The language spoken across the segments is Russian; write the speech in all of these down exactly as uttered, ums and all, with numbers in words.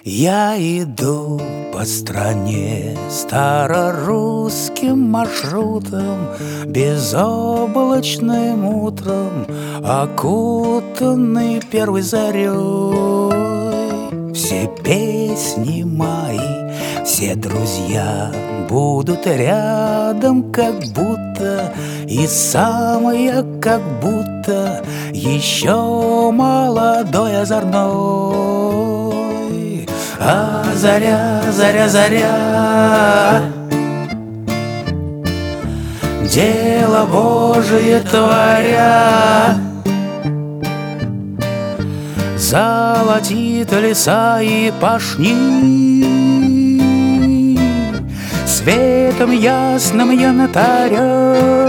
Я иду по стране старорусским маршрутом, безоблачным утром, окутанный первой зарей. Все песни мои, все друзья будут рядом, как будто, и сам я как будто еще молодой, озорной. А заря, заря, заря, дело Божие творя, золотит леса и пашни, светом ясным янтаря.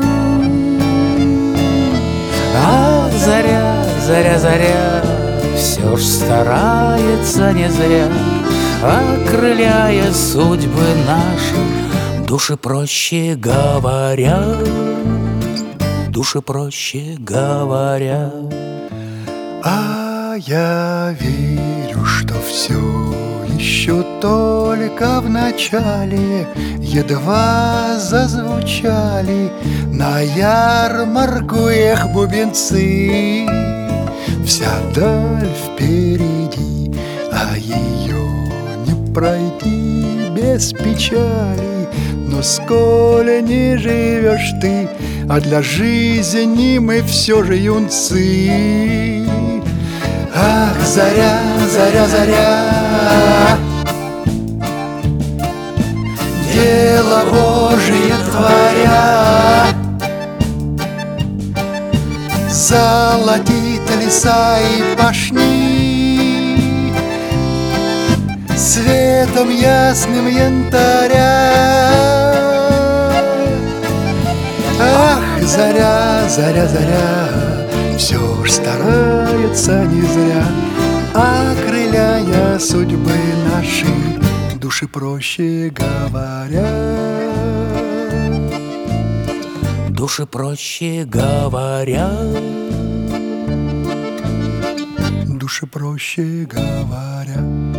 А заря, заря, заря, все ж старается не зря, окрыляя судьбы наши, души проще говоря, души проще говоря. А я верю, что все еще только в начале, едва зазвучали на ярмарку эх бубенцы. Вся даль впереди, а ее не пройти без печали. Но сколь не живешь ты, а для жизни мы все же юнцы. Ах, заря, заря, заря, дело Божие творя, золотит леса и пашни, светом ясным янтаря. Ах, заря, заря, заря, все ж старается не зря, окрыляя судьбы наши, души проще говоря. Души проще говоря, души проще говоря.